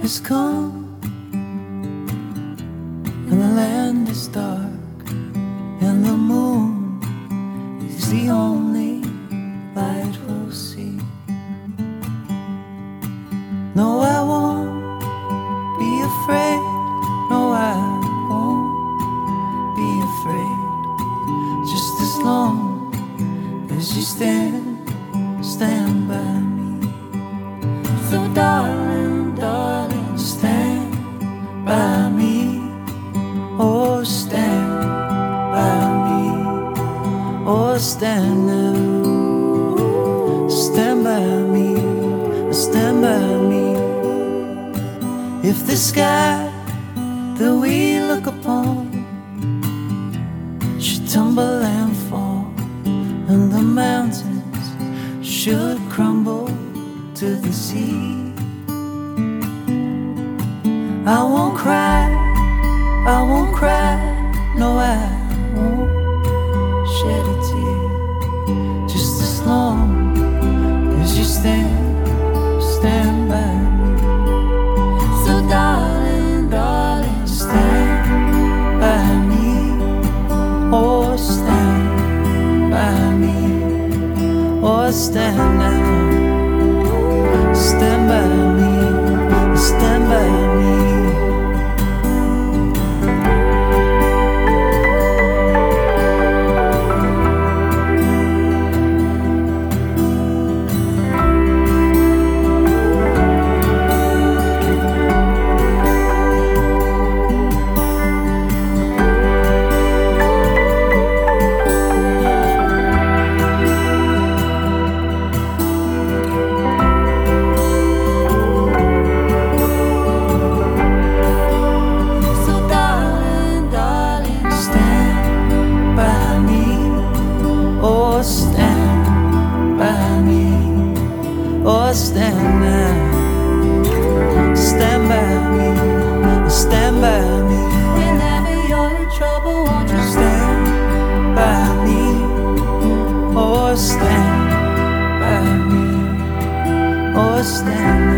has come, and the land is dark, and the moon is the only light we'll see. No, I won't be afraid. No, I won't be afraid. Just as long as you stand by me. So darling, darling, stand by me. Oh, stand by me. Oh, stand now. Stand by me. Stand by me. If the sky that we look upon should tumble and fall, and the mountains should crumble to the sea, I won't cry, I won't cry, no, I won't shed a tear. Just as long as you stand by me. So darling, darling, stand by me. Oh, stand by me. Oh, stand now. Stand by me. Stand by me. Oh, stand now. Stand by me. Stand by me. Whenever you're in trouble, won't you stand by me? Oh, stand by me. Oh, stand